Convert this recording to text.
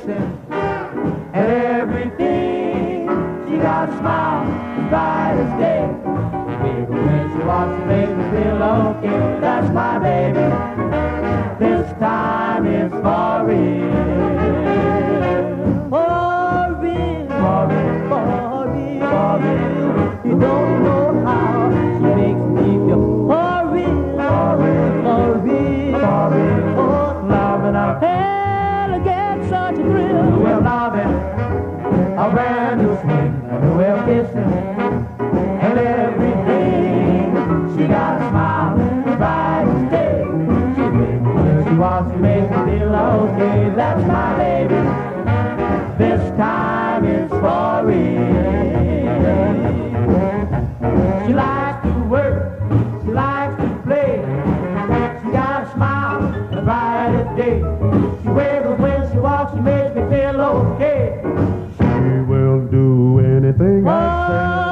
kissing, and everything. She got a smile as bright as day. Baby, when she walks, she makes me feel okay. That's my baby. This time it's for real. For real, for real, for real, for real. You don't know how she makes me feel. For real, for real, for real, for real. Oh, loving her, hell, I get such a thrill. We're loving a brand new swing, and we're kissing, and everything. She got a smile as bright as day. She wants to make me feel okay. That's my baby. This time it's for real. She likes to work, she likes to play. She got a smile as bright as day. She wiggles when she walks, she makes me feel okay. She will do anything I say.